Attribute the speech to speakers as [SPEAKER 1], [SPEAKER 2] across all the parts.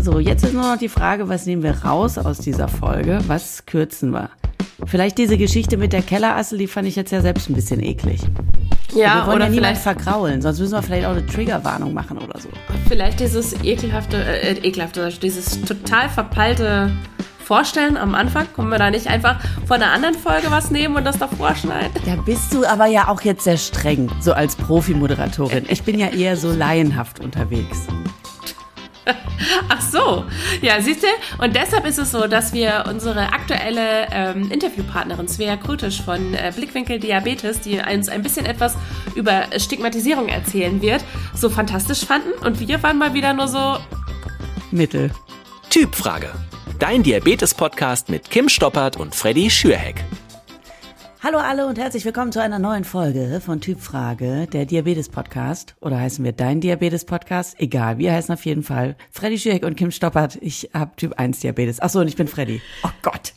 [SPEAKER 1] So, jetzt ist nur noch die Frage, was nehmen wir raus aus dieser Folge? Was kürzen wir? Vielleicht diese Geschichte mit der Kellerassel, die fand ich jetzt ja selbst ein bisschen eklig.
[SPEAKER 2] Ja,
[SPEAKER 1] wir wollen
[SPEAKER 2] oder
[SPEAKER 1] ja niemand
[SPEAKER 2] vielleicht
[SPEAKER 1] vergraulen, sonst müssen wir vielleicht auch eine Triggerwarnung machen oder so.
[SPEAKER 2] Vielleicht dieses dieses total verpeilte Vorstellen am Anfang. Können wir da nicht einfach von einer anderen Folge was nehmen und das davor schneiden?
[SPEAKER 1] Da bist du aber ja auch jetzt sehr streng, so als Profi-Moderatorin. Ich bin ja eher so laienhaft unterwegs.
[SPEAKER 2] Ach so, ja, siehst du? Und deshalb ist es so, dass wir unsere aktuelle Interviewpartnerin Svea Krutisch von Blickwinkel Diabetes, die uns ein bisschen etwas über Stigmatisierung erzählen wird, so fantastisch fanden. Und wir waren mal wieder nur so
[SPEAKER 1] Mittel.
[SPEAKER 3] Typfrage. Dein Diabetes-Podcast mit Kim Stoppert und Freddy Schürheck.
[SPEAKER 1] Hallo alle und herzlich willkommen zu einer neuen Folge von Typfrage, der Diabetes-Podcast. Oder heißen wir Dein Diabetes-Podcast? Egal, wir heißen auf jeden Fall Freddy Schürheck und Kim Stoppert. Ich habe Typ 1 Diabetes. Achso, und ich bin Freddy. Oh Gott.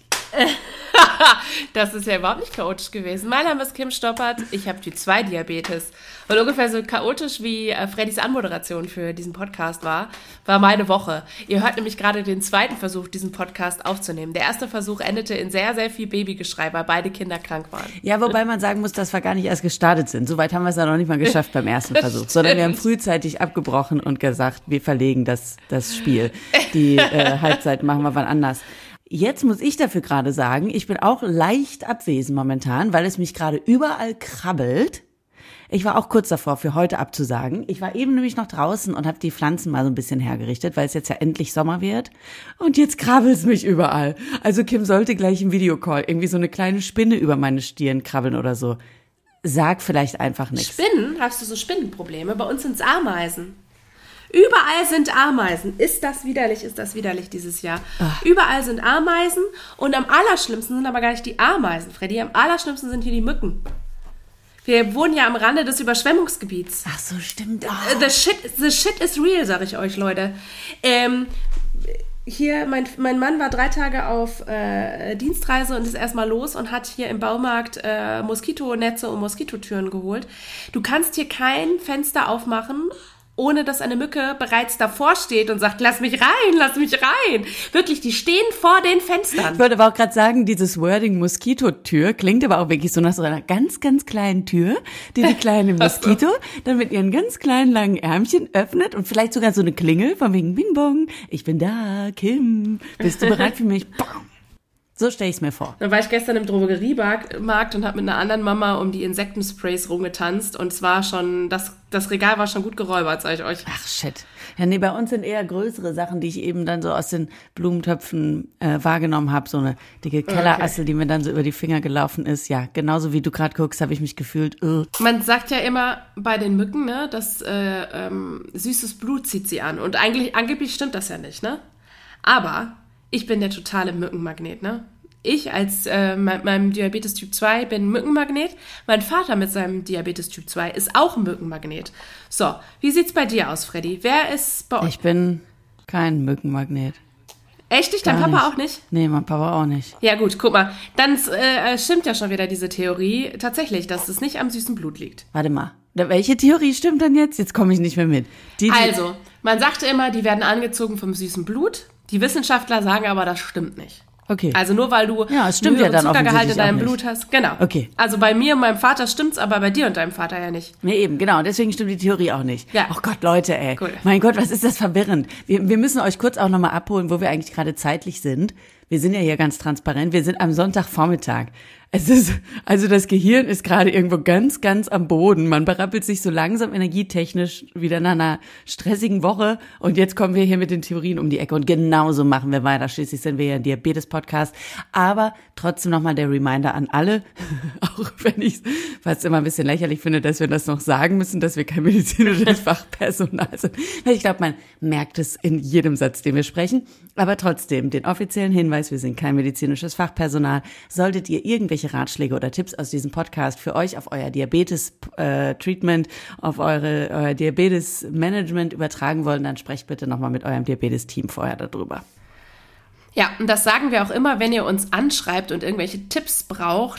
[SPEAKER 2] Das ist ja überhaupt nicht chaotisch gewesen. Mein Name ist Kim Stoppert, ich habe Typ 2 Diabetes. Und ungefähr so chaotisch wie Freddys Anmoderation für diesen Podcast war meine Woche. Ihr hört nämlich gerade den zweiten Versuch, diesen Podcast aufzunehmen. Der erste Versuch endete in sehr, sehr viel Babygeschrei, weil beide Kinder krank waren.
[SPEAKER 1] Ja, wobei man sagen muss, dass wir gar nicht erst gestartet sind. Soweit haben wir es ja noch nicht mal geschafft beim ersten Versuch. Sondern wir haben frühzeitig abgebrochen und gesagt, wir verlegen das Spiel. Die Halbzeit machen wir wann anders. Jetzt muss ich dafür gerade sagen, ich bin auch leicht abwesend momentan, weil es mich gerade überall krabbelt. Ich war auch kurz davor, für heute abzusagen. Ich war eben nämlich noch draußen und habe die Pflanzen mal so ein bisschen hergerichtet, weil es jetzt ja endlich Sommer wird. Und jetzt krabbelt es mich überall. Also Kim sollte gleich im Videocall irgendwie so eine kleine Spinne über meine Stirn krabbeln oder so. Sag vielleicht einfach nichts.
[SPEAKER 2] Spinnen? Hast du so Spinnenprobleme? Bei uns sind es Ameisen. Überall sind Ameisen. Ist das widerlich dieses Jahr. Ach. Überall sind Ameisen und am allerschlimmsten sind aber gar nicht die Ameisen, Freddy. Am allerschlimmsten sind hier die Mücken. Wir wohnen ja am Rande des Überschwemmungsgebiets.
[SPEAKER 1] Ach so, stimmt.
[SPEAKER 2] Oh. The shit is real, sag ich euch, Leute. Hier, mein Mann war 3 Tage auf Dienstreise und ist erstmal los und hat hier im Baumarkt Moskitonetze und Moskitotüren geholt. Du kannst hier kein Fenster aufmachen, ohne dass eine Mücke bereits davor steht und sagt, lass mich rein. Wirklich, die stehen vor den Fenstern.
[SPEAKER 1] Ich wollte aber auch gerade sagen, dieses Wording Moskitotür klingt aber auch wirklich so nach so einer ganz, ganz kleinen Tür, die kleine Moskito dann mit ihren ganz kleinen langen Ärmchen öffnet und vielleicht sogar so eine Klingel von wegen Bing Bong. Ich bin da, Kim. Bist du bereit für mich? Bam. So stelle ich es mir vor.
[SPEAKER 2] Dann war ich gestern im Drogeriemarkt und habe mit einer anderen Mama um die Insektensprays rumgetanzt und es war schon, das Regal war schon gut geräubert, sag ich euch.
[SPEAKER 1] Ach shit. Ja, nee, bei uns sind eher größere Sachen, die ich eben dann so aus den Blumentöpfen wahrgenommen habe. So eine dicke Kellerassel, die mir dann so über die Finger gelaufen ist. Ja, genauso wie du gerade guckst, habe ich mich gefühlt.
[SPEAKER 2] Man sagt ja immer bei den Mücken, ne, dass süßes Blut zieht sie an. Und angeblich stimmt das ja nicht, ne? Aber ich bin der totale Mückenmagnet, ne? Ich als mit meinem Diabetes Typ 2 bin Mückenmagnet. Mein Vater mit seinem Diabetes Typ 2 ist auch ein Mückenmagnet. So, wie sieht's bei dir aus, Freddy? Wer ist bei euch?
[SPEAKER 1] Ich bin kein Mückenmagnet.
[SPEAKER 2] Echt nicht? Dein Papa auch nicht?
[SPEAKER 1] Nee, mein Papa auch nicht.
[SPEAKER 2] Ja gut, guck mal. Dann stimmt ja schon wieder diese Theorie tatsächlich, dass es nicht am süßen Blut liegt.
[SPEAKER 1] Warte mal. Welche Theorie stimmt denn jetzt? Jetzt komme ich nicht mehr mit.
[SPEAKER 2] Also, man sagte immer, die werden angezogen vom süßen Blut. Die Wissenschaftler sagen aber, das stimmt nicht.
[SPEAKER 1] Okay.
[SPEAKER 2] Also nur weil du
[SPEAKER 1] es stimmt ja dann
[SPEAKER 2] Zuckergehalt in deinem Blut hast. Genau.
[SPEAKER 1] Okay.
[SPEAKER 2] Also bei mir und meinem Vater stimmt's, aber bei dir und deinem Vater ja nicht.
[SPEAKER 1] Nee, eben, genau. Deswegen stimmt die Theorie auch nicht.
[SPEAKER 2] Ja.
[SPEAKER 1] Oh Gott, Leute, ey.
[SPEAKER 2] Cool.
[SPEAKER 1] Mein Gott, was ist das verwirrend. Wir müssen euch kurz auch nochmal abholen, wo wir eigentlich gerade zeitlich sind. Wir sind ja hier ganz transparent. Wir sind am Sonntagvormittag. Also das Gehirn ist gerade irgendwo ganz, ganz am Boden. Man berappelt sich so langsam energietechnisch wieder nach einer stressigen Woche. Und jetzt kommen wir hier mit den Theorien um die Ecke. Und genauso machen wir weiter. Schließlich sind wir ja ein Diabetes-Podcast. Aber trotzdem nochmal der Reminder an alle, auch wenn ich es fast immer ein bisschen lächerlich finde, dass wir das noch sagen müssen, dass wir kein medizinisches Fachpersonal sind. Ich glaube, man merkt es in jedem Satz, den wir sprechen. Aber trotzdem, den offiziellen Hinweis, wir sind kein medizinisches Fachpersonal. Solltet ihr irgendwelche Ratschläge oder Tipps aus diesem Podcast für euch auf euer Diabetes-Treatment, auf euer Diabetes-Management übertragen wollen, dann sprecht bitte nochmal mit eurem Diabetes-Team vorher darüber.
[SPEAKER 2] Ja, und das sagen wir auch immer, wenn ihr uns anschreibt und irgendwelche Tipps braucht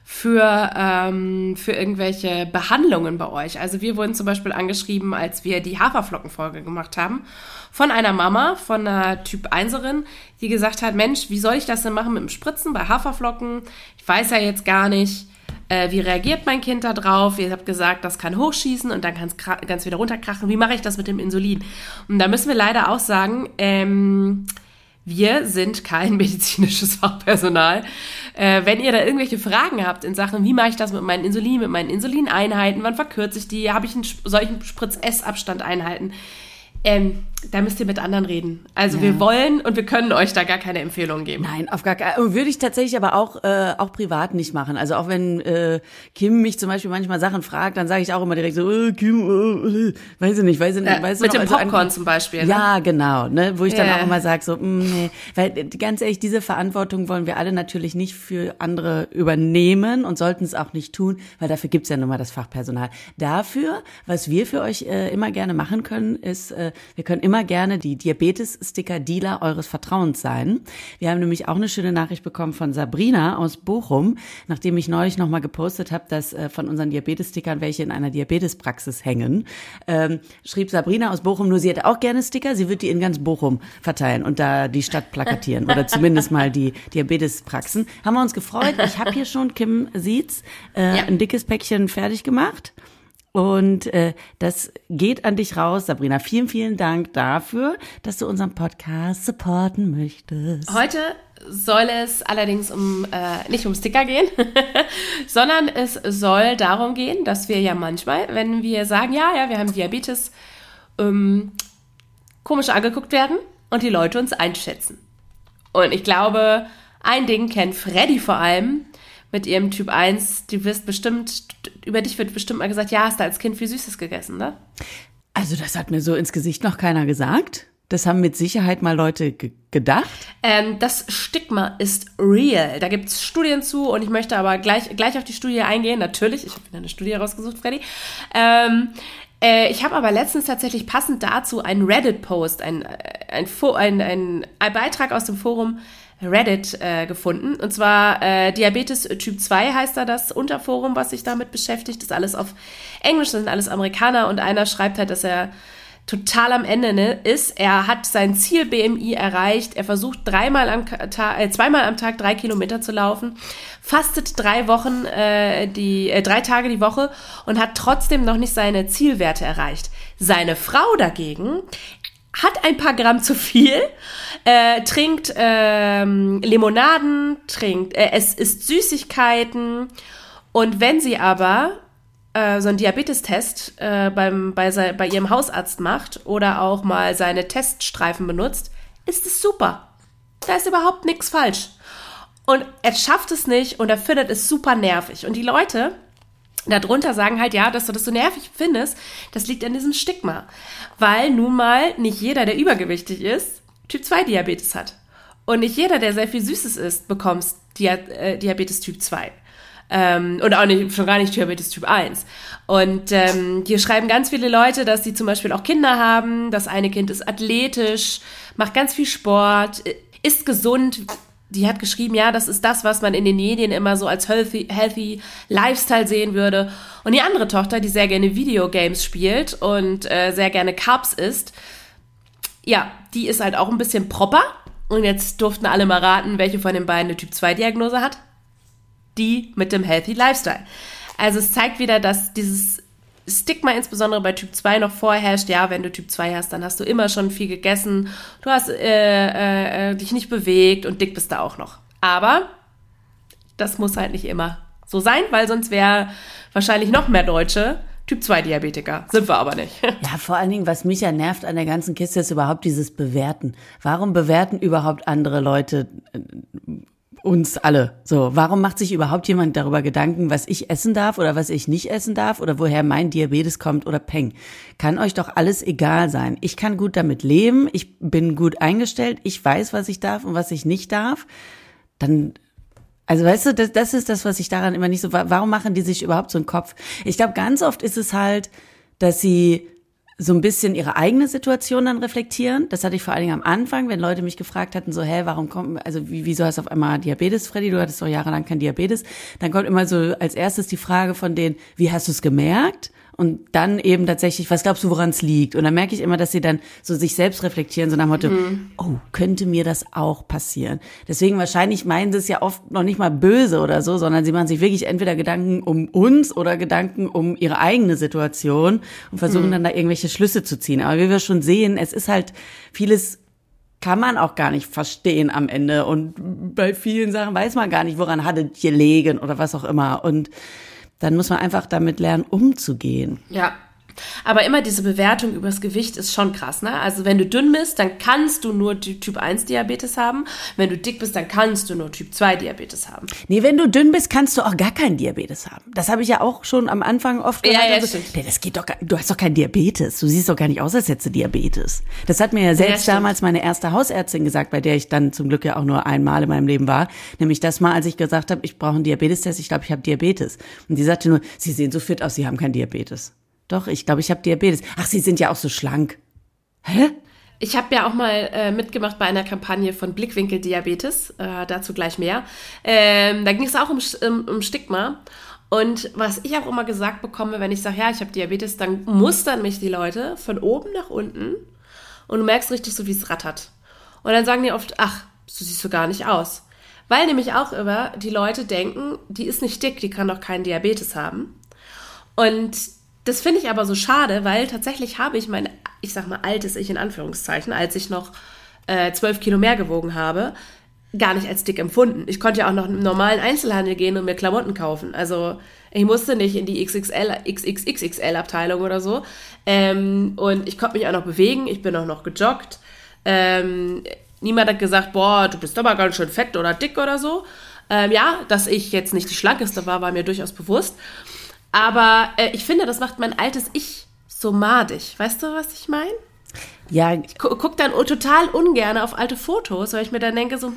[SPEAKER 2] für irgendwelche Behandlungen bei euch. Also wir wurden zum Beispiel angeschrieben, als wir die Haferflockenfolge gemacht haben, von einer Mama, von einer Typ-1erin, die gesagt hat, Mensch, wie soll ich das denn machen mit dem Spritzen bei Haferflocken? Ich weiß ja jetzt gar nicht, wie reagiert mein Kind da drauf? Ihr habt gesagt, das kann hochschießen und dann kann es ganz wieder runterkrachen. Wie mache ich das mit dem Insulin? Und da müssen wir leider auch sagen, wir sind kein medizinisches Fachpersonal. Wenn ihr da irgendwelche Fragen habt in Sachen, wie mache ich das mit meinen Insulineinheiten, wann verkürze ich die, soll ich einen Spritz-Essabstand einhalten? Da müsst ihr mit anderen reden. Also wir wollen und wir können euch da gar keine Empfehlungen geben.
[SPEAKER 1] Nein, auf gar keinen. Würde ich tatsächlich aber auch privat nicht machen. Also auch wenn Kim mich zum Beispiel manchmal Sachen fragt, dann sage ich auch immer direkt so, Kim, weiß ich nicht. Weißt du
[SPEAKER 2] mit dem
[SPEAKER 1] also
[SPEAKER 2] Popcorn zum Beispiel. Ne?
[SPEAKER 1] Ja, genau. Ne, wo ich dann auch immer sage so, nee. Weil ganz ehrlich, diese Verantwortung wollen wir alle natürlich nicht für andere übernehmen und sollten es auch nicht tun, weil dafür gibt's ja nun mal das Fachpersonal. Dafür, was wir für euch immer gerne machen können, ist, wir können immer gerne die Diabetes-Sticker-Dealer eures Vertrauens sein. Wir haben nämlich auch eine schöne Nachricht bekommen von Sabrina aus Bochum, nachdem ich neulich nochmal gepostet habe, dass von unseren Diabetes-Stickern welche in einer Diabetespraxis hängen. Schrieb Sabrina aus Bochum, nur sie hätte auch gerne Sticker, sie wird die in ganz Bochum verteilen und da die Stadt plakatieren oder zumindest mal die Diabetespraxen. Haben wir uns gefreut. Ich habe hier schon, Kim sieht's, ein dickes Päckchen fertig gemacht. Und das geht an dich raus, Sabrina. Vielen, vielen Dank dafür, dass du unseren Podcast supporten möchtest.
[SPEAKER 2] Heute soll es allerdings nicht um Sticker gehen, sondern es soll darum gehen, dass wir ja manchmal, wenn wir sagen, ja, wir haben Diabetes, komisch angeguckt werden und die Leute uns einschätzen. Und ich glaube, ein Ding kennt Freddy vor allem, mit ihrem Typ 1, über dich wird bestimmt mal gesagt, ja, hast du als Kind viel Süßes gegessen, ne?
[SPEAKER 1] Also das hat mir so ins Gesicht noch keiner gesagt. Das haben mit Sicherheit mal Leute gedacht.
[SPEAKER 2] Das Stigma ist real. Da gibt es Studien zu und ich möchte aber gleich auf die Studie eingehen. Natürlich, ich habe wieder eine Studie rausgesucht, Freddy. Ich habe aber letztens tatsächlich passend dazu einen Reddit-Post, ein Beitrag aus dem Forum Reddit gefunden. Und zwar Diabetes Typ 2 heißt da das Unterforum, was sich damit beschäftigt. Das ist alles auf Englisch, das sind alles Amerikaner. Und einer schreibt halt, dass er total am Ende ist. Er hat sein Ziel-BMI erreicht. Er versucht zweimal am Tag 3 Kilometer zu laufen, fastet 3 Tage die Woche und hat trotzdem noch nicht seine Zielwerte erreicht. Seine Frau dagegen hat ein paar Gramm zu viel, trinkt Limonaden, es isst Süßigkeiten und wenn sie aber so einen Diabetestest bei ihrem Hausarzt macht oder auch mal seine Teststreifen benutzt, ist es super. Da ist überhaupt nichts falsch. Und er schafft es nicht und er findet es super nervig. Und die Leute darunter sagen halt, ja, dass du das so nervig findest, das liegt an diesem Stigma. Weil nun mal nicht jeder, der übergewichtig ist, Typ 2 Diabetes hat. Und nicht jeder, der sehr viel Süßes isst, bekommt Diabetes Typ 2. Und auch schon gar nicht Diabetes Typ 1. Und hier schreiben ganz viele Leute, dass sie zum Beispiel auch Kinder haben. Das eine Kind ist athletisch, macht ganz viel Sport, ist gesund. Die hat geschrieben, ja, das ist das, was man in den Medien immer so als healthy Lifestyle sehen würde. Und die andere Tochter, die sehr gerne Videogames spielt und sehr gerne Carbs isst, ja, die ist halt auch ein bisschen proper. Und jetzt durften alle mal raten, welche von den beiden eine Typ-2-Diagnose hat. Die mit dem Healthy Lifestyle. Also es zeigt wieder, dass dieses Stigma insbesondere bei Typ 2 noch vorherrscht. Ja, wenn du Typ 2 hast, dann hast du immer schon viel gegessen. Du hast dich nicht bewegt und dick bist du auch noch. Aber das muss halt nicht immer so sein, weil sonst wäre wahrscheinlich noch mehr Deutsche Typ 2 Diabetiker. Sind wir aber nicht.
[SPEAKER 1] Ja, vor allen Dingen, was mich ja nervt an der ganzen Kiste, ist überhaupt dieses Bewerten. Warum bewerten überhaupt andere Leute uns alle? So, warum macht sich überhaupt jemand darüber Gedanken, was ich essen darf oder was ich nicht essen darf oder woher mein Diabetes kommt oder Peng? Kann euch doch alles egal sein. Ich kann gut damit leben, ich bin gut eingestellt, ich weiß, was ich darf und was ich nicht darf. Dann, also weißt du, das ist das, was ich daran immer nicht so, warum machen die sich überhaupt so einen Kopf? Ich glaube, ganz oft ist es halt, dass sie so ein bisschen ihre eigene Situation dann reflektieren. Das hatte ich vor allen Dingen am Anfang, wenn Leute mich gefragt hatten, so, warum kommt, also wieso hast du auf einmal Diabetes, Freddy? Du hattest doch jahrelang kein Diabetes. Dann kommt immer so als erstes die Frage von denen, wie hast du es gemerkt? Und dann eben tatsächlich, was glaubst du, woran es liegt? Und dann merke ich immer, dass sie dann so sich selbst reflektieren, so nach dem Motto, oh, könnte mir das auch passieren? Deswegen wahrscheinlich meinen sie es ja oft noch nicht mal böse oder so, sondern sie machen sich wirklich entweder Gedanken um uns oder Gedanken um ihre eigene Situation und versuchen dann da irgendwelche Schlüsse zu ziehen. Aber wie wir schon sehen, es ist halt vieles kann man auch gar nicht verstehen am Ende. Und bei vielen Sachen weiß man gar nicht, woran hat es gelegen oder was auch immer. Und dann muss man einfach damit lernen, umzugehen.
[SPEAKER 2] Ja, aber immer diese Bewertung übers Gewicht ist schon krass, ne? Also wenn du dünn bist, dann kannst du nur Typ 1 Diabetes haben. Wenn du dick bist, dann kannst du nur Typ 2 Diabetes haben.
[SPEAKER 1] Nee, wenn du dünn bist, kannst du auch gar keinen Diabetes haben. Das habe ich ja auch schon am Anfang oft gehört.
[SPEAKER 2] Ja,
[SPEAKER 1] also,
[SPEAKER 2] stimmt.
[SPEAKER 1] Das geht doch gar, du hast doch keinen Diabetes. Du siehst doch gar nicht aus, als hättest du Diabetes. Das hat mir ja selbst damals meine erste Hausärztin gesagt, bei der ich dann zum Glück ja auch nur einmal in meinem Leben war. Nämlich das mal, als ich gesagt habe, ich brauche einen Diabetestest, ich glaube, ich habe Diabetes. Und die sagte nur, Sie sehen so fit aus, Sie haben keinen Diabetes. Doch, ich glaube, ich habe Diabetes. Ach, Sie sind ja auch so schlank. Hä?
[SPEAKER 2] Ich habe ja auch mal mitgemacht bei einer Kampagne von Blickwinkel Diabetes, dazu gleich mehr. Da ging es auch um Stigma. Und was ich auch immer gesagt bekomme, wenn ich sage, ja, ich habe Diabetes, dann mustern mich die Leute von oben nach unten und du merkst richtig so, wie es rattert. Und dann sagen die oft, ach, so siehst du gar nicht aus. Weil nämlich auch immer die Leute denken, die ist nicht dick, die kann doch keinen Diabetes haben. Und das finde ich aber so schade, weil tatsächlich habe ich mein, ich sag mal, altes Ich in Anführungszeichen, als ich noch 12 Kilo mehr gewogen habe, gar nicht als dick empfunden. Ich konnte ja auch noch im normalen Einzelhandel gehen und mir Klamotten kaufen. Also ich musste nicht in die XXXL-Abteilung oder so. Und ich konnte mich auch noch bewegen, ich bin auch noch gejoggt. Niemand hat gesagt, boah, du bist aber ganz schön fett oder dick oder so. Ja, dass ich jetzt nicht die Schlankeste war mir durchaus bewusst. Aber ich finde, das macht mein altes Ich so madig. Weißt du, was ich meine?
[SPEAKER 1] Ja.
[SPEAKER 2] Ich gucke dann total ungern auf alte Fotos, weil ich mir dann denke, so,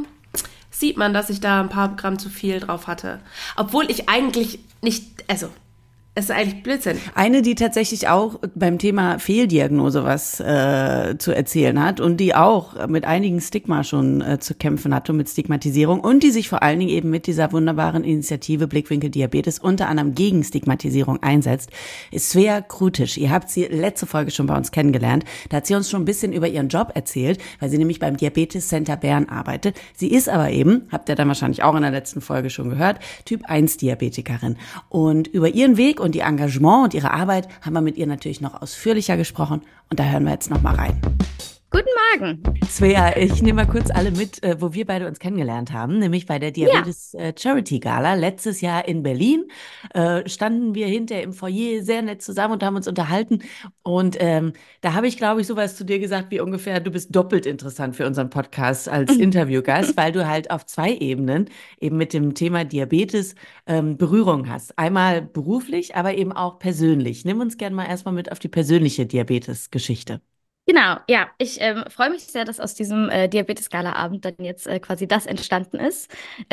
[SPEAKER 2] sieht man, dass ich da ein paar Gramm zu viel drauf hatte. Obwohl ich eigentlich nicht, also, es ist eigentlich Blödsinn.
[SPEAKER 1] Eine, die tatsächlich auch beim Thema Fehldiagnose was zu erzählen hat und die auch mit einigen Stigma schon zu kämpfen hatte, mit Stigmatisierung und die sich vor allen Dingen eben mit dieser wunderbaren Initiative Blickwinkel Diabetes unter anderem gegen Stigmatisierung einsetzt, ist Svea Krutisch. Ihr habt sie letzte Folge schon bei uns kennengelernt. Da hat sie uns schon ein bisschen über ihren Job erzählt, weil sie nämlich beim Diabetes Center Bern arbeitet. Sie ist aber eben, habt ihr dann wahrscheinlich auch in der letzten Folge schon gehört, Typ 1 Diabetikerin. Und über ihren Weg und ihr Engagement und ihre Arbeit haben wir mit ihr natürlich noch ausführlicher gesprochen und da hören wir jetzt noch mal rein.
[SPEAKER 4] Guten Morgen.
[SPEAKER 1] Svea, ich nehme mal kurz alle mit, wo wir beide uns kennengelernt haben, nämlich bei der Diabetes Charity Gala. Letztes Jahr in Berlin standen wir hinterher im Foyer sehr nett zusammen und haben uns unterhalten. Und da habe ich, glaube ich, sowas zu dir gesagt wie ungefähr, du bist doppelt interessant für unseren Podcast als Interviewgast, weil du halt auf 2 Ebenen eben mit dem Thema Diabetes Berührung hast. Einmal beruflich, aber eben auch persönlich. Nimm uns gerne mal erstmal mit auf die persönliche Diabetes-Geschichte.
[SPEAKER 4] Genau, ja, ich freue mich sehr, dass aus diesem Diabetes-Gala-Abend dann jetzt quasi das entstanden ist.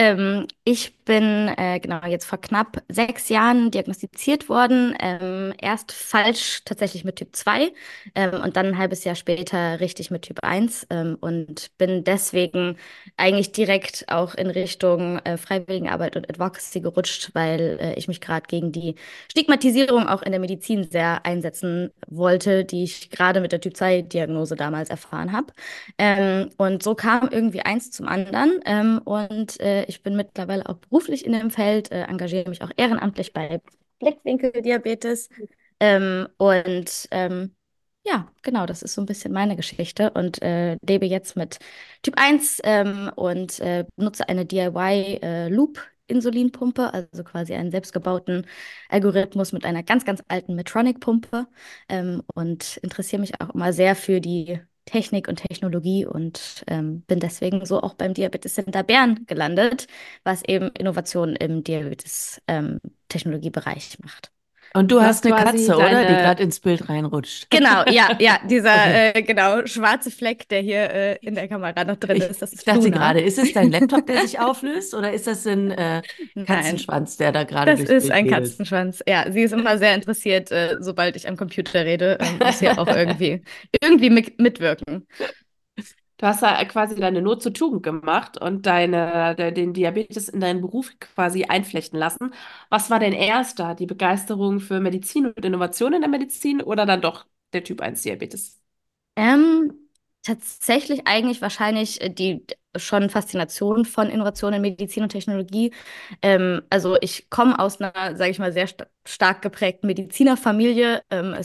[SPEAKER 4] Ich bin genau jetzt vor knapp 6 Jahren diagnostiziert worden, erst falsch tatsächlich mit Typ 2 und dann ein halbes Jahr später richtig mit Typ 1 und bin deswegen eigentlich direkt auch in Richtung Freiwilligenarbeit und Advocacy gerutscht, weil ich mich gerade gegen die Stigmatisierung auch in der Medizin sehr einsetzen wollte, die ich gerade mit der Typ 2 Diagnose damals erfahren habe. Und so kam irgendwie eins zum anderen. Und ich bin mittlerweile auch beruflich in dem Feld, engagiere mich auch ehrenamtlich bei Blickwinkeldiabetes. Ja, genau, das ist so ein bisschen meine Geschichte und lebe jetzt mit Typ 1 und nutze eine DIY Loop-Insulinpumpe, also quasi einen selbstgebauten Algorithmus mit einer ganz, ganz alten Medtronic-Pumpe und interessiere mich auch immer sehr für die Technik und Technologie und bin deswegen so auch beim Diabetes Center Bern gelandet, was eben Innovationen im Diabetes-Technologiebereich macht.
[SPEAKER 1] Und du
[SPEAKER 2] Du
[SPEAKER 1] hast
[SPEAKER 2] hast
[SPEAKER 1] eine
[SPEAKER 2] quasi
[SPEAKER 1] Katze, oder? Die
[SPEAKER 2] deine,
[SPEAKER 1] gerade ins Bild reinrutscht.
[SPEAKER 4] Genau, ja,
[SPEAKER 1] Okay.
[SPEAKER 4] dieser genau schwarze Fleck, der hier in der Kamera noch drin ist, das
[SPEAKER 1] Ich
[SPEAKER 4] ist
[SPEAKER 1] dachte
[SPEAKER 4] Luna.
[SPEAKER 1] gerade, ist es dein Laptop, der sich auflöst, oder ist das ein
[SPEAKER 4] Nein,
[SPEAKER 1] Katzenschwanz, der da gerade
[SPEAKER 4] das
[SPEAKER 1] durchs
[SPEAKER 4] ist
[SPEAKER 1] Bild
[SPEAKER 4] ein
[SPEAKER 1] wedelt?
[SPEAKER 4] Katzenschwanz. Ja, sie ist immer sehr interessiert, sobald ich am Computer rede, muss sie auch irgendwie mitwirken.
[SPEAKER 2] du hast ja quasi deine Not zur Tugend gemacht und den Diabetes in deinen Beruf quasi einflechten lassen. Was war denn erster, die Begeisterung für Medizin und Innovation in der Medizin oder dann doch der Typ 1 Diabetes?
[SPEAKER 4] Ähm, Tatsächlich eigentlich wahrscheinlich die schon Faszination von Innovation in Medizin und Technologie. Also ich komme aus einer, sage ich mal, sehr stark geprägten Medizinerfamilie.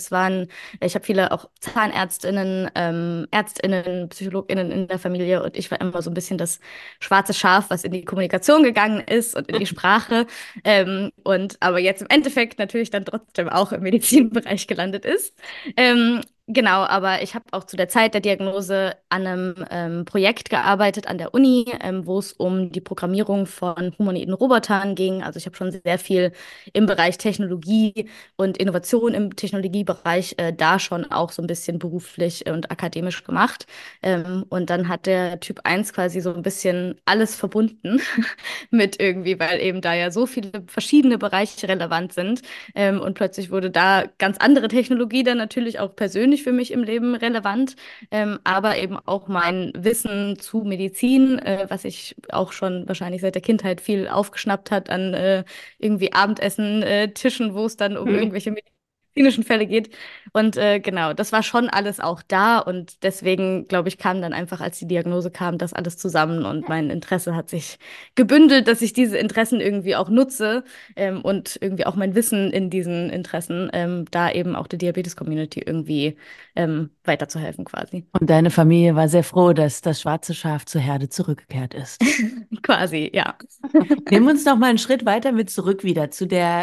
[SPEAKER 4] Ich habe viele auch Zahnärztinnen, Ärztinnen, Psychologinnen in der Familie und ich war immer so ein bisschen das schwarze Schaf, was in die Kommunikation gegangen ist und in die Sprache. Aber jetzt im Endeffekt natürlich dann trotzdem auch im Medizinbereich gelandet ist. Genau, aber ich habe auch zu der Zeit der Diagnose an einem Projekt gearbeitet an der Uni, wo es um die Programmierung von humanoiden Robotern ging. Also ich habe schon sehr viel im Bereich Technologie und Innovation im Technologiebereich da schon auch so ein bisschen beruflich und akademisch gemacht. Und dann hat der Typ 1 quasi so ein bisschen alles verbunden mit irgendwie, weil eben da ja so viele verschiedene Bereiche relevant sind. Und plötzlich wurde da ganz andere Technologie dann natürlich auch persönlich für mich im Leben relevant, aber eben auch mein Wissen zu Medizin, was ich auch schon wahrscheinlich seit der Kindheit viel aufgeschnappt hat an irgendwie Abendessen, Tischen, wo es dann um irgendwelche medizinischen Fälle geht. Und genau, das war schon alles auch da und deswegen, glaube ich, kam dann einfach, als die Diagnose kam, das alles zusammen und mein Interesse hat sich gebündelt, dass ich diese Interessen irgendwie auch nutze und irgendwie auch mein Wissen in diesen Interessen, da eben auch der Diabetes-Community irgendwie weiterzuhelfen quasi.
[SPEAKER 1] Und deine Familie war sehr froh, dass das schwarze Schaf zur Herde zurückgekehrt ist.
[SPEAKER 4] Quasi, ja.
[SPEAKER 1] Nehmen wir uns noch mal einen Schritt weiter mit zurück wieder zu der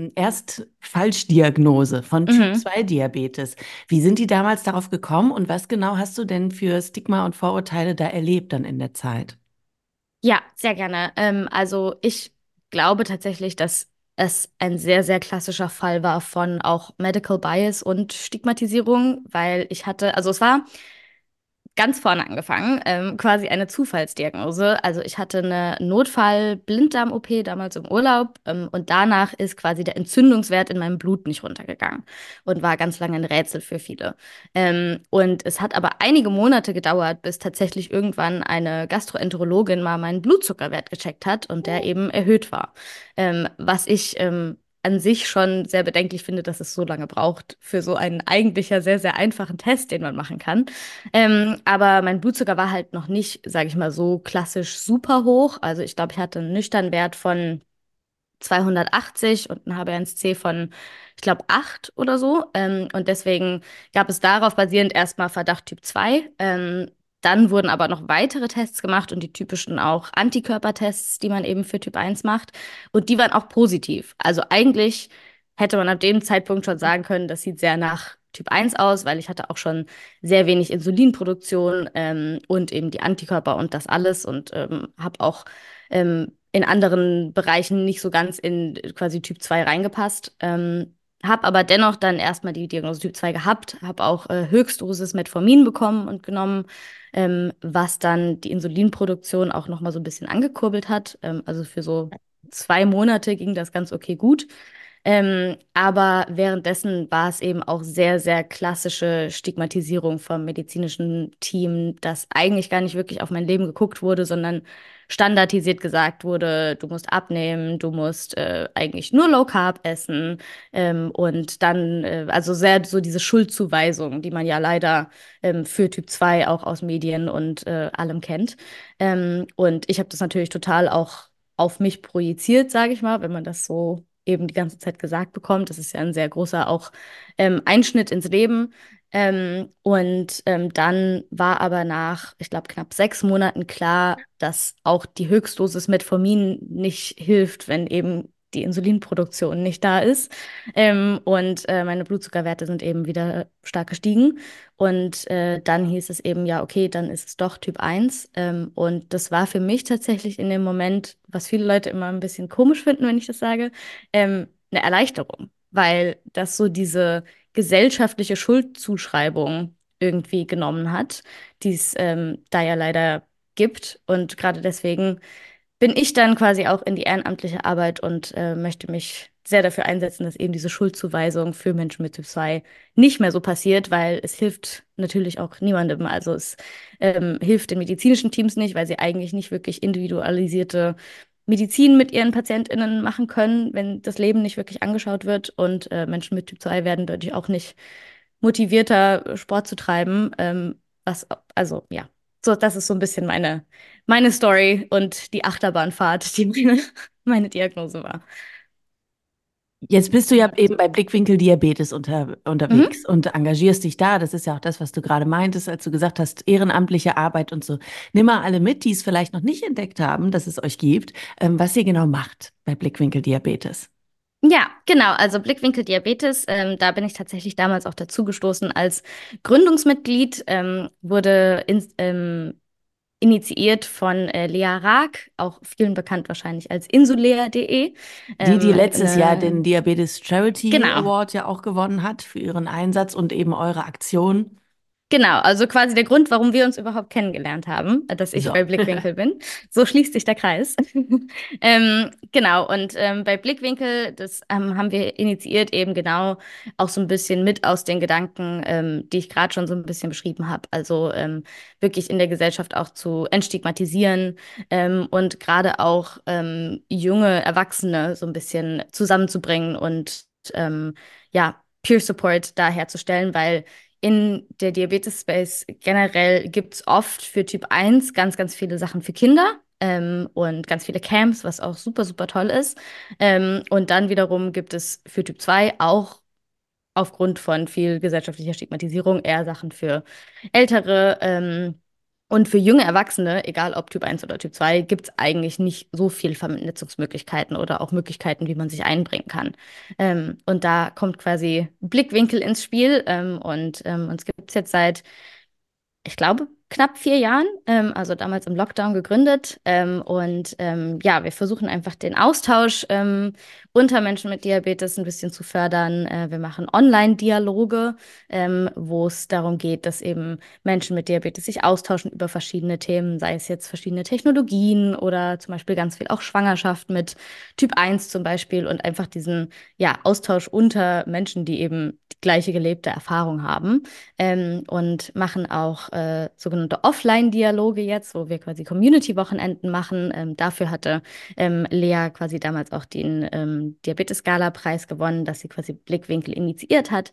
[SPEAKER 1] Erst-Falschdiagnose von Typ
[SPEAKER 4] Mhm.
[SPEAKER 1] 2 Diabetes. Wie sind die damals darauf gekommen und was genau hast du denn für Stigma und Vorurteile da erlebt dann in der Zeit?
[SPEAKER 4] Ja, sehr gerne. Also ich glaube tatsächlich, dass es ein sehr, sehr klassischer Fall war von auch Medical Bias und Stigmatisierung, weil also es war ganz vorne angefangen, quasi eine Zufallsdiagnose. Also ich hatte eine Notfall-Blinddarm-OP damals im Urlaub, und danach ist quasi der Entzündungswert in meinem Blut nicht runtergegangen und war ganz lange ein Rätsel für viele. Und es hat aber einige Monate gedauert, bis tatsächlich irgendwann eine Gastroenterologin mal meinen Blutzuckerwert gecheckt hat und der eben erhöht war. Was ich an sich schon sehr bedenklich finde, dass es so lange braucht für so einen eigentlich ja sehr, sehr einfachen Test, den man machen kann. Aber mein Blutzucker war halt noch nicht, sage ich mal, so klassisch super hoch. Also ich glaube, ich hatte einen nüchternen Wert von 280 und ein HbA1c von, ich glaube, 8 oder so. Und deswegen gab es darauf basierend erstmal Verdacht Typ 2. Dann wurden aber noch weitere Tests gemacht und die typischen auch Antikörpertests, die man eben für Typ 1 macht. Und die waren auch positiv. Also eigentlich hätte man ab dem Zeitpunkt schon sagen können, das sieht sehr nach Typ 1 aus, weil ich hatte auch schon sehr wenig Insulinproduktion und eben die Antikörper und das alles und habe auch in anderen Bereichen nicht so ganz in quasi Typ 2 reingepasst. Habe aber dennoch dann erstmal die Diagnose Typ 2 gehabt, habe auch Höchstdosis Metformin bekommen und genommen, was dann die Insulinproduktion auch nochmal so ein bisschen angekurbelt hat. Also für so 2 Monate ging das ganz okay gut. Aber währenddessen war es eben auch sehr, sehr klassische Stigmatisierung vom medizinischen Team, dass eigentlich gar nicht wirklich auf mein Leben geguckt wurde, sondern standardisiert gesagt wurde, du musst abnehmen, du musst eigentlich nur Low Carb essen und dann, also sehr so diese Schuldzuweisung, die man ja leider für Typ 2 auch aus Medien und allem kennt. Und ich habe das natürlich total auch auf mich projiziert, sage ich mal, wenn man das so eben die ganze Zeit gesagt bekommt. Das ist ja ein sehr großer auch Einschnitt ins Leben. Dann war aber nach, ich glaube, knapp 6 Monaten klar, dass auch die Höchstdosis Metformin nicht hilft, wenn eben die Insulinproduktion nicht da ist. Meine Blutzuckerwerte sind eben wieder stark gestiegen. Und dann hieß es eben, ja, okay, dann ist es doch Typ 1. Und das war für mich tatsächlich in dem Moment, was viele Leute immer ein bisschen komisch finden, wenn ich das sage, eine Erleichterung. weil das so diese gesellschaftliche Schuldzuschreibung irgendwie genommen hat, die es da ja leider gibt. Und gerade deswegen bin ich dann quasi auch in die ehrenamtliche Arbeit und möchte mich sehr dafür einsetzen, dass eben diese Schuldzuweisung für Menschen mit Typ 2 nicht mehr so passiert, weil es hilft natürlich auch niemandem. Also es hilft den medizinischen Teams nicht, weil sie eigentlich nicht wirklich individualisierte Medizin mit ihren PatientInnen machen können, wenn das Leben nicht wirklich angeschaut wird. Und Menschen mit Typ 2 werden dadurch auch nicht motivierter, Sport zu treiben. Also ja, so, das ist so ein bisschen meine Story und die Achterbahnfahrt, die meine Diagnose war.
[SPEAKER 1] Jetzt bist du ja eben bei Blickwinkel Diabetes unterwegs
[SPEAKER 4] Mhm.
[SPEAKER 1] und engagierst dich da. Das ist ja auch das, was du gerade meintest, als du gesagt hast, ehrenamtliche Arbeit und so. Nimm mal alle mit, die es vielleicht noch nicht entdeckt haben, dass es euch gibt, was ihr genau macht bei Blickwinkel Diabetes.
[SPEAKER 4] Ja, genau. Also Blickwinkel Diabetes, da bin ich tatsächlich damals auch dazu gestoßen als Gründungsmitglied, wurde initiiert von Lea Raag, auch vielen bekannt wahrscheinlich als insulea.de.
[SPEAKER 1] Die letztes Jahr den
[SPEAKER 4] Eine,
[SPEAKER 1] Diabetes Charity
[SPEAKER 4] genau.
[SPEAKER 1] Award ja auch gewonnen hat für ihren Einsatz und eben eure Aktion.
[SPEAKER 4] Genau, also quasi der Grund, warum wir uns überhaupt kennengelernt haben, dass ich
[SPEAKER 1] So.
[SPEAKER 4] bei Blickwinkel bin. So schließt sich der Kreis. Genau, und bei Blickwinkel, das haben wir initiiert eben genau auch so ein bisschen mit aus den Gedanken, die ich gerade schon so ein bisschen beschrieben habe. Also wirklich in der Gesellschaft auch zu entstigmatisieren und gerade auch junge Erwachsene so ein bisschen zusammenzubringen und ja, Peer Support da herzustellen, weil in der Diabetes-Space generell gibt es oft für Typ 1 ganz, ganz viele Sachen für Kinder und ganz viele Camps, was auch super, super toll ist. Und dann wiederum gibt es für Typ 2 auch aufgrund von viel gesellschaftlicher Stigmatisierung eher Sachen für Ältere. Und für junge Erwachsene, egal ob Typ 1 oder Typ 2, gibt es eigentlich nicht so viel Vernetzungsmöglichkeiten oder auch Möglichkeiten, wie man sich einbringen kann. Und da kommt quasi Blickwinkel ins Spiel. Und uns gibt es jetzt seit, ich glaube, knapp 4 Jahren, also damals im Lockdown gegründet. Ja, wir versuchen einfach den Austausch unter Menschen mit Diabetes ein bisschen zu fördern. Wir machen Online-Dialoge, wo es darum geht, dass eben Menschen mit Diabetes sich austauschen über verschiedene Themen, sei es jetzt verschiedene Technologien oder zum Beispiel ganz viel auch Schwangerschaft mit Typ 1 zum Beispiel und einfach diesen, ja, Austausch unter Menschen, die eben die gleiche gelebte Erfahrung haben und machen auch sogenannte Offline-Dialoge jetzt, wo wir quasi Community-Wochenenden machen. Dafür hatte Lea quasi damals auch den Diabetes-Gala-Preis gewonnen, dass sie quasi Blickwinkel initiiert hat.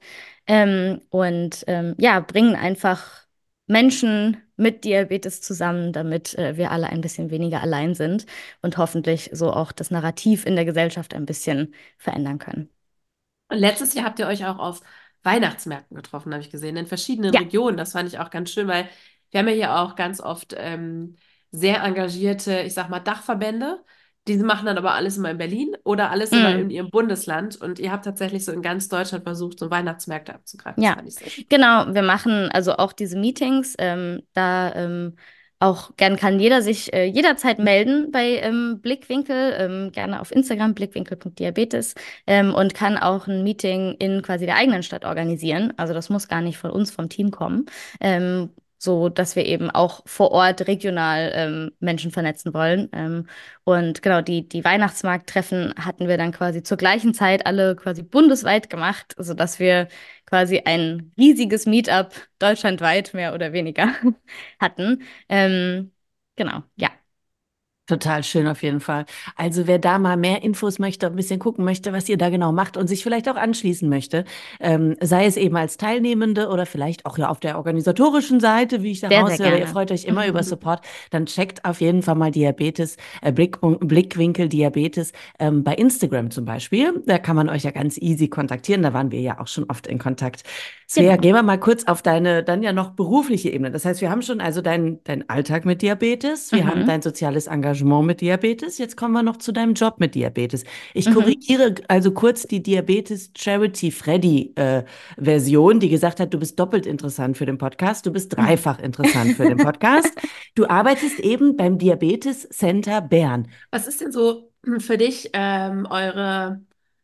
[SPEAKER 4] Ja, bringen einfach Menschen mit Diabetes zusammen, damit wir alle ein bisschen weniger allein sind und hoffentlich so auch das Narrativ in der Gesellschaft ein bisschen verändern können.
[SPEAKER 2] Und letztes Jahr habt ihr euch auch auf Weihnachtsmärkten getroffen, habe ich gesehen, in verschiedenen
[SPEAKER 4] Ja.
[SPEAKER 2] Regionen. Das fand ich auch ganz schön, weil wir haben ja hier auch ganz oft sehr engagierte, ich sag mal, Dachverbände. Die machen dann aber alles immer in Berlin oder alles immer in
[SPEAKER 4] Mm.
[SPEAKER 2] ihrem Bundesland. Und ihr habt tatsächlich so in ganz Deutschland versucht, so Weihnachtsmärkte abzugreifen. Das
[SPEAKER 4] Ja,
[SPEAKER 2] fand ich sehr schön.
[SPEAKER 4] genau. Wir machen also auch diese Meetings. Da auch gern kann jeder sich jederzeit melden bei Blickwinkel, gerne auf Instagram, blickwinkel.diabetes, und kann auch ein Meeting in quasi der eigenen Stadt organisieren. Also das muss gar nicht von uns, vom Team kommen. So dass wir eben auch vor Ort regional Menschen vernetzen wollen. Und genau, die Weihnachtsmarkttreffen hatten wir dann quasi zur gleichen Zeit alle quasi bundesweit gemacht, sodass wir quasi ein riesiges Meetup deutschlandweit mehr oder weniger hatten. Genau, ja.
[SPEAKER 1] Total schön auf jeden Fall. Also wer da mal mehr Infos möchte, ein bisschen gucken möchte, was ihr da genau macht und sich vielleicht auch anschließen möchte, sei es eben als Teilnehmende oder vielleicht auch ja auf der organisatorischen Seite, wie ich da
[SPEAKER 4] Sehr, sehr
[SPEAKER 1] raushöre, ihr
[SPEAKER 4] gerne.
[SPEAKER 1] freut euch immer über Support, dann checkt auf jeden Fall mal Diabetes, Blickwinkel Diabetes bei Instagram zum Beispiel. Da kann man euch ja ganz easy kontaktieren. Da waren wir ja auch schon oft in Kontakt. Svea,
[SPEAKER 4] Genau.
[SPEAKER 1] gehen wir mal kurz auf deine dann ja noch berufliche Ebene. Das heißt, wir haben schon also dein Alltag mit Diabetes, wir haben
[SPEAKER 4] Mhm.
[SPEAKER 1] dein soziales Engagement mit Diabetes, jetzt kommen wir noch zu deinem Job mit Diabetes. Ich
[SPEAKER 4] Mhm.
[SPEAKER 1] korrigiere also kurz die Diabetes Charity Freddy Version, die gesagt hat, du bist doppelt interessant für den Podcast, du bist
[SPEAKER 4] Mhm.
[SPEAKER 1] dreifach interessant für den Podcast. Du arbeitest eben beim Diabetes Center Bern.
[SPEAKER 2] Was ist denn so für dich eure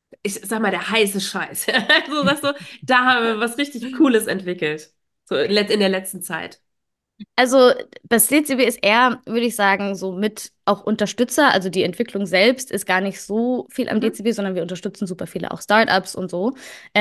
[SPEAKER 2] ich sag mal, der heiße Scheiß. Also, sagst du, da haben wir was richtig Cooles entwickelt. So in der letzten Zeit.
[SPEAKER 4] Also das DCB ist eher, würde ich sagen, so mit auch Unterstützer. Also die Entwicklung selbst ist gar nicht so viel am
[SPEAKER 2] Mhm.
[SPEAKER 4] DCB, sondern wir unterstützen super viele auch Startups und so.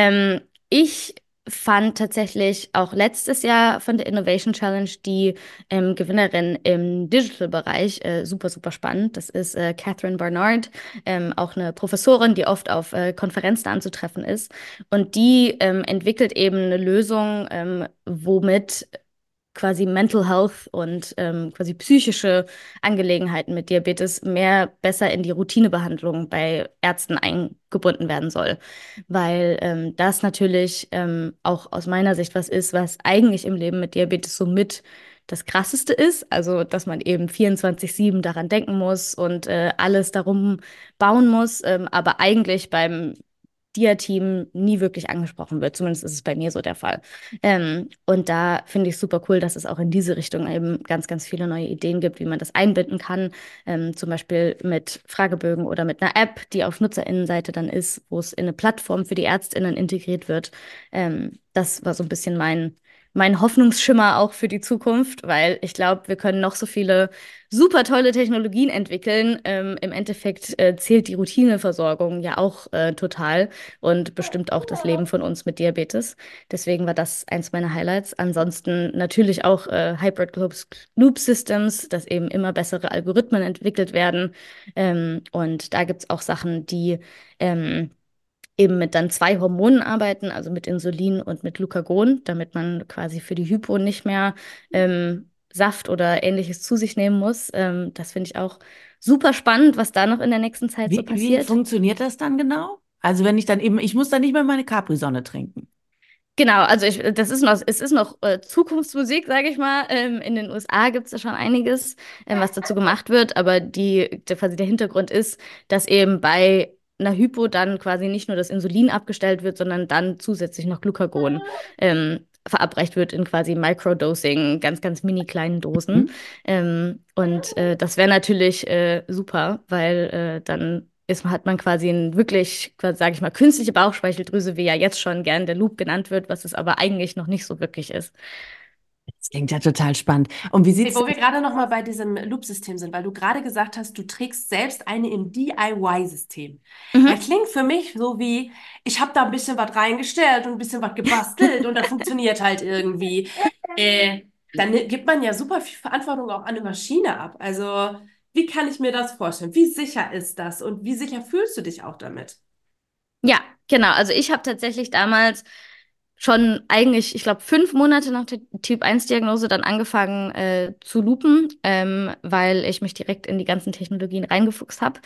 [SPEAKER 4] Ich fand tatsächlich auch letztes Jahr von der Innovation Challenge die Gewinnerin im Digital-Bereich super, super spannend. Das ist Catherine Barnard, auch eine Professorin, die oft auf Konferenzen anzutreffen ist. Und die entwickelt eben eine Lösung, womit quasi Mental Health und quasi psychische Angelegenheiten mit Diabetes besser in die Routinebehandlung bei Ärzten eingebunden werden soll. Weil das natürlich auch aus meiner Sicht was ist, was eigentlich im Leben mit Diabetes so mit das Krasseste ist. Also, dass man eben 24/7 daran denken muss und alles darum bauen muss, aber eigentlich beim Dia-Team nie wirklich angesprochen wird. Zumindest ist es bei mir so der Fall. Und da finde ich super cool, dass es auch in diese Richtung eben ganz, ganz viele neue Ideen gibt, wie man das einbinden kann. Zum Beispiel mit Fragebögen oder mit einer App, die auf NutzerInnenseite dann ist, wo es in eine Plattform für die ÄrztInnen integriert wird. Das war so ein bisschen mein Hoffnungsschimmer auch für die Zukunft, weil ich glaube, wir können noch so viele super tolle Technologien entwickeln. Im Endeffekt zählt die Routineversorgung ja auch total und bestimmt auch das Leben von uns mit Diabetes. Deswegen war das eins meiner Highlights. Ansonsten natürlich auch Hybrid Loop Systems, dass eben immer bessere Algorithmen entwickelt werden. Und da gibt es auch Sachen, die eben mit dann zwei Hormonen arbeiten, also mit Insulin und mit Glucagon, damit man quasi für die Hypo nicht mehr Saft oder ähnliches zu sich nehmen muss. Das finde ich auch super spannend, was da noch in der nächsten Zeit so
[SPEAKER 1] Wie
[SPEAKER 4] passiert.
[SPEAKER 1] funktioniert das dann genau? Also wenn ich dann eben, ich muss dann nicht mehr meine Capri-Sonne trinken.
[SPEAKER 4] Genau, also es ist noch Zukunftsmusik, sage ich mal. In den USA gibt es da schon einiges, was dazu gemacht wird, aber quasi der Hintergrund ist, dass eben bei einer Hypo dann quasi nicht nur das Insulin abgestellt wird, sondern dann zusätzlich noch Glucagon verabreicht wird in quasi Microdosing, ganz, ganz mini kleinen Dosen.
[SPEAKER 1] Hm?
[SPEAKER 4] Und das wäre natürlich super, weil dann hat man quasi ein wirklich, sage ich mal, künstliche Bauchspeicheldrüse, wie ja jetzt schon gern der Loop genannt wird, was es aber eigentlich noch nicht so wirklich ist.
[SPEAKER 1] Das klingt ja total spannend. Und wie
[SPEAKER 2] Hey,
[SPEAKER 1] sieht's
[SPEAKER 2] wo
[SPEAKER 1] denn?
[SPEAKER 2] wir gerade noch mal bei diesem Loop-System sind, weil du gerade gesagt hast, du trägst selbst eine im DIY-System. Ja,
[SPEAKER 4] Mhm.
[SPEAKER 2] klingt für mich so wie, ich habe da ein bisschen was reingestellt und ein bisschen was gebastelt und das funktioniert halt irgendwie. Dann gibt man ja super viel Verantwortung auch an eine Maschine ab. Also, wie kann ich mir das vorstellen? Wie sicher ist das und wie sicher fühlst du dich auch damit?
[SPEAKER 4] Ja, genau. Also ich habe tatsächlich damals schon eigentlich, ich glaube, 5 Monate nach der Typ-1-Diagnose dann angefangen zu lupen, weil ich mich direkt in die ganzen Technologien reingefuchst habe.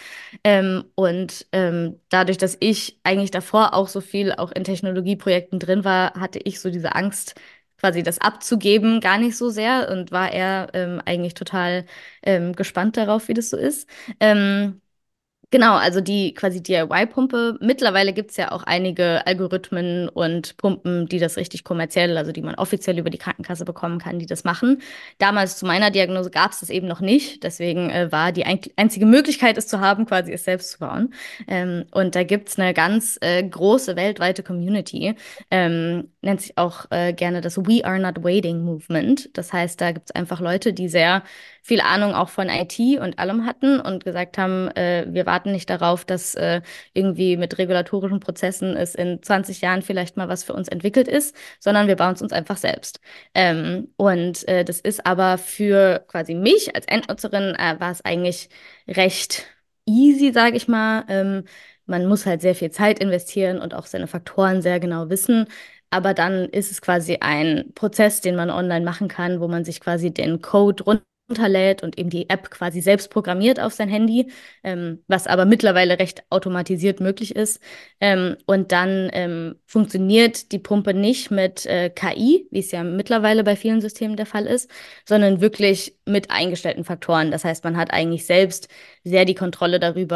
[SPEAKER 4] Und dadurch, dass ich eigentlich davor auch so viel auch in Technologieprojekten drin war, hatte ich so diese Angst, quasi das abzugeben, gar nicht so sehr und war eher eigentlich total gespannt darauf, wie das so ist. Genau, also die quasi DIY-Pumpe. Mittlerweile gibt es ja auch einige Algorithmen und Pumpen, die das richtig kommerziell, also die man offiziell über die Krankenkasse bekommen kann, die das machen. Damals zu meiner Diagnose gab es das eben noch nicht. Deswegen war die einzige Möglichkeit, es zu haben, quasi es selbst zu bauen. Und da gibt es eine ganz große weltweite Community. Nennt sich auch gerne das We Are Not Waiting Movement. Das heißt, da gibt es einfach Leute, die sehr viel Ahnung auch von IT und allem hatten und gesagt haben, wir warten nicht darauf, dass irgendwie mit regulatorischen Prozessen es in 20 Jahren vielleicht mal was für uns entwickelt ist, sondern wir bauen es uns einfach selbst. Und das ist aber für quasi mich als Endnutzerin war es eigentlich recht easy, sage ich mal. Man muss halt sehr viel Zeit investieren und auch seine Faktoren sehr genau wissen. Aber dann ist es quasi ein Prozess, den man online machen kann, wo man sich quasi den Code runterlädt und eben die App quasi selbst programmiert auf sein Handy, was aber mittlerweile recht automatisiert möglich ist. Und dann funktioniert die Pumpe nicht mit KI, wie es ja mittlerweile bei vielen Systemen der Fall ist, sondern wirklich mit eingestellten Faktoren. Das heißt, man hat eigentlich selbst sehr die Kontrolle darüber,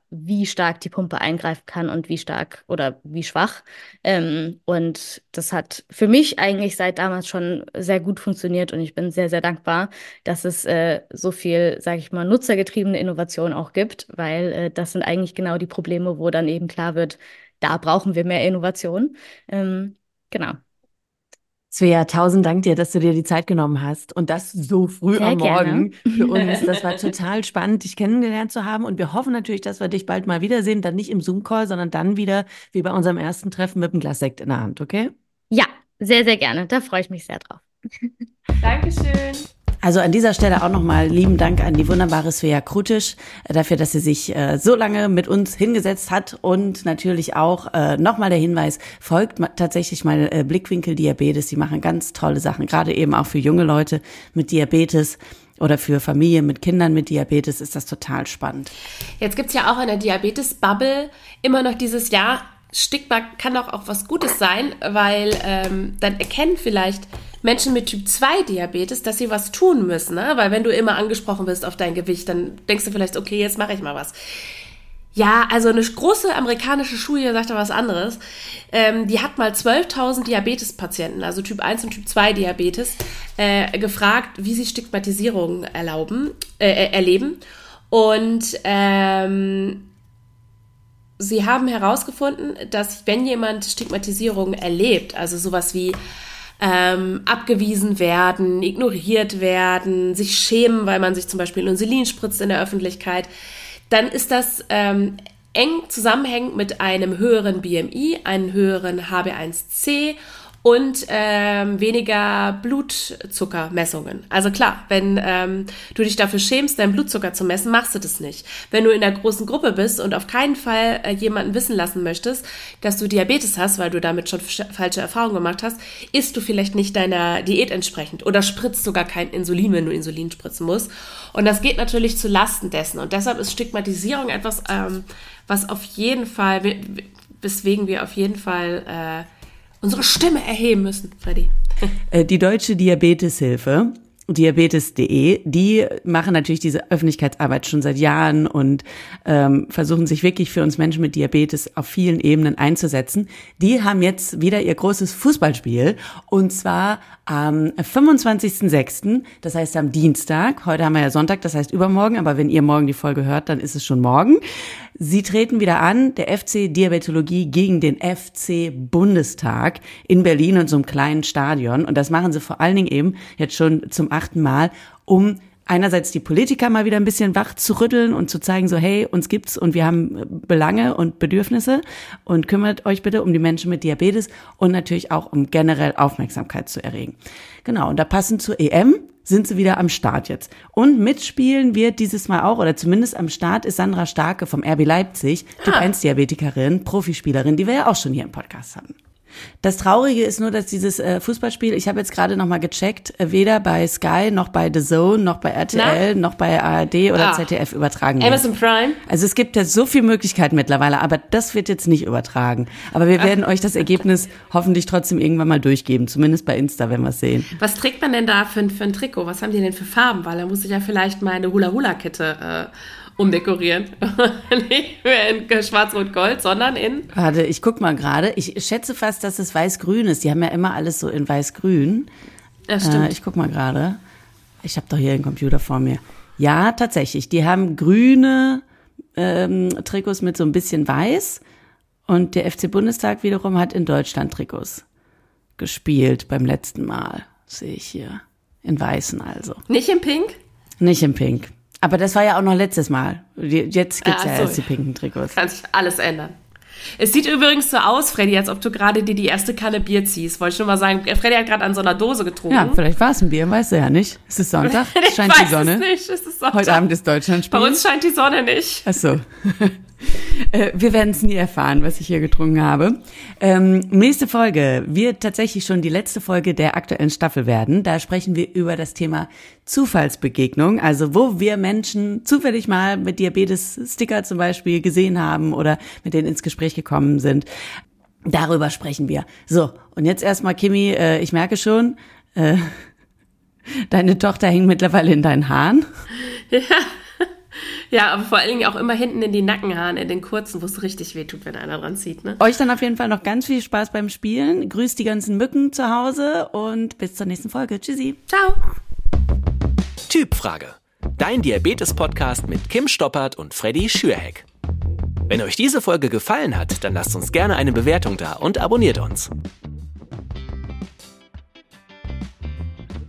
[SPEAKER 4] wie stark die Pumpe eingreifen kann und wie stark oder wie schwach. Und das hat für mich eigentlich seit damals schon sehr gut funktioniert und ich bin sehr, sehr dankbar, dass es so viel, sage ich mal, nutzergetriebene Innovation auch gibt, weil das sind eigentlich genau die Probleme, wo dann eben klar wird, da brauchen wir mehr Innovation. Genau.
[SPEAKER 1] Svea, tausend Dank dir, dass du dir die Zeit genommen hast und das so früh
[SPEAKER 4] Sehr
[SPEAKER 1] am
[SPEAKER 4] gerne.
[SPEAKER 1] Morgen für uns. Das war total spannend, dich kennengelernt zu haben und wir hoffen natürlich, dass wir dich bald mal wiedersehen, dann nicht im Zoom-Call, sondern dann wieder wie bei unserem ersten Treffen mit einem Glas Sekt in der Hand, okay?
[SPEAKER 4] Ja, sehr, sehr gerne. Da freue ich mich sehr drauf.
[SPEAKER 2] Dankeschön.
[SPEAKER 1] Also an dieser Stelle auch nochmal lieben Dank an die wunderbare Svea Krutisch dafür, dass sie sich so lange mit uns hingesetzt hat und natürlich auch nochmal der Hinweis, folgt tatsächlich mal Blickwinkel Diabetes, die machen ganz tolle Sachen, gerade eben auch für junge Leute mit Diabetes oder für Familien mit Kindern mit Diabetes ist das total spannend.
[SPEAKER 2] Jetzt gibt's ja auch in der Diabetes-Bubble immer noch dieses Jahr, Stigma kann doch auch was Gutes sein, weil dann erkennen vielleicht Menschen mit Typ-2-Diabetes, dass sie was tun müssen, ne? Weil wenn du immer angesprochen wirst auf dein Gewicht, dann denkst du vielleicht, okay, jetzt mache ich mal was. Ja, also eine große amerikanische Studie sagt da was anderes. Die hat mal 12.000 Diabetespatienten, also Typ 1 und Typ 2 Diabetes, gefragt, wie sie Stigmatisierung erleben. Und sie haben herausgefunden, dass wenn jemand Stigmatisierung erlebt, also sowas wie abgewiesen werden, ignoriert werden, sich schämen, weil man sich zum Beispiel Insulin spritzt in der Öffentlichkeit, dann ist das eng zusammenhängend mit einem höheren BMI, einem höheren HbA1c und weniger Blutzuckermessungen. Also klar, wenn du dich dafür schämst, deinen Blutzucker zu messen, machst du das nicht. Wenn du in einer großen Gruppe bist und auf keinen Fall jemanden wissen lassen möchtest, dass du Diabetes hast, weil du damit schon falsche Erfahrungen gemacht hast, isst du vielleicht nicht deiner Diät entsprechend oder spritzt sogar kein Insulin, wenn du Insulin spritzen musst. Und das geht natürlich zu Lasten dessen. Und deshalb ist Stigmatisierung etwas, was auf jeden Fall, weswegen wir auf jeden Fall unsere Stimme erheben müssen, Freddy.
[SPEAKER 1] Die Deutsche Diabeteshilfe, diabetes.de, die machen natürlich diese Öffentlichkeitsarbeit schon seit Jahren und versuchen sich wirklich für uns Menschen mit Diabetes auf vielen Ebenen einzusetzen. Die haben jetzt wieder ihr großes Fußballspiel und zwar am 25.06., das heißt am Dienstag. Heute haben wir ja Sonntag, das heißt übermorgen, aber wenn ihr morgen die Folge hört, dann ist es schon morgen. Sie treten wieder an, der FC Diabetologie gegen den FC Bundestag in Berlin in so einem kleinen Stadion. Und das machen sie vor allen Dingen eben jetzt schon zum 8. Mal, um einerseits die Politiker mal wieder ein bisschen wach zu rütteln und zu zeigen, so hey, uns gibt's und wir haben Belange und Bedürfnisse und kümmert euch bitte um die Menschen mit Diabetes und natürlich auch um generell Aufmerksamkeit zu erregen. Genau, und da passend zur EM sind sie wieder am Start jetzt. Und mitspielen wird dieses Mal auch, oder zumindest am Start ist Sandra Starke vom RB Leipzig, Typ-1-Diabetikerin, Profispielerin, die wir ja auch schon hier im Podcast hatten. Das Traurige ist nur, dass dieses Fußballspiel, ich habe jetzt gerade nochmal gecheckt, weder bei Sky noch bei The Zone noch bei RTL noch bei ARD oder ZDF übertragen wird.
[SPEAKER 2] Amazon Prime.
[SPEAKER 1] Also es gibt ja so viele Möglichkeiten mittlerweile, aber das wird jetzt nicht übertragen. Aber wir werden euch das Ergebnis hoffentlich trotzdem irgendwann mal durchgeben, zumindest bei Insta, wenn wir es sehen.
[SPEAKER 2] Was trägt man denn da für ein Trikot? Was haben die denn für Farben? Weil da muss ich ja vielleicht meine Hula-Hula-Kette umdekorieren. Nicht mehr in Schwarz-Rot-Gold, sondern in...
[SPEAKER 1] Warte, ich guck mal gerade. Ich schätze fast, dass es weiß-grün ist. Die haben ja immer alles so in weiß-grün.
[SPEAKER 2] Ja, stimmt.
[SPEAKER 1] Ich guck mal gerade. Ich habe doch hier einen Computer vor mir. Ja, tatsächlich. Die haben grüne Trikots mit so ein bisschen weiß. Und der FC Bundestag wiederum hat in Deutschland Trikots gespielt beim letzten Mal. Sehe ich hier. In weißen also.
[SPEAKER 2] Nicht in Pink?
[SPEAKER 1] Nicht in Pink. Aber das war ja auch noch letztes Mal. Jetzt gibt's ja
[SPEAKER 2] so.
[SPEAKER 1] erst die pinken Trikots.
[SPEAKER 2] Kann sich alles ändern. Es sieht übrigens so aus, Freddy, als ob du gerade dir die erste Kanne Bier ziehst. Wollte ich nur mal sagen, Freddy hat gerade an so einer Dose getrunken.
[SPEAKER 1] Ja, vielleicht war es ein Bier, weißt du ja nicht. Es ist Sonntag,
[SPEAKER 2] ich
[SPEAKER 1] scheint
[SPEAKER 2] weiß
[SPEAKER 1] die Sonne.
[SPEAKER 2] Es nicht. Es ist Sonntag.
[SPEAKER 1] Heute Abend ist Deutschlandspiel.
[SPEAKER 2] Bei uns scheint die Sonne nicht.
[SPEAKER 1] Ach so. Wir werden es nie erfahren, was ich hier getrunken habe. Nächste Folge wird tatsächlich schon die letzte Folge der aktuellen Staffel werden. Da sprechen wir über das Thema Zufallsbegegnung, also wo wir Menschen zufällig mal mit Diabetes-Sticker zum Beispiel gesehen haben oder mit denen ins Gespräch gekommen sind. Darüber sprechen wir. So, und jetzt erstmal, Kimi, ich merke schon, deine Tochter hängt mittlerweile in deinen Haaren.
[SPEAKER 2] Ja, aber vor allen Dingen auch immer hinten in die Nackenhaaren, in den kurzen, wo es richtig wehtut, wenn einer dran zieht. Ne?
[SPEAKER 1] Euch dann auf jeden Fall noch ganz viel Spaß beim Spielen. Grüßt die ganzen Mücken zu Hause und bis zur nächsten Folge. Tschüssi.
[SPEAKER 2] Ciao.
[SPEAKER 3] Typfrage. Dein Diabetes-Podcast mit Kim Stoppert und Freddy Schürheck. Wenn euch diese Folge gefallen hat, dann lasst uns gerne eine Bewertung da und abonniert uns.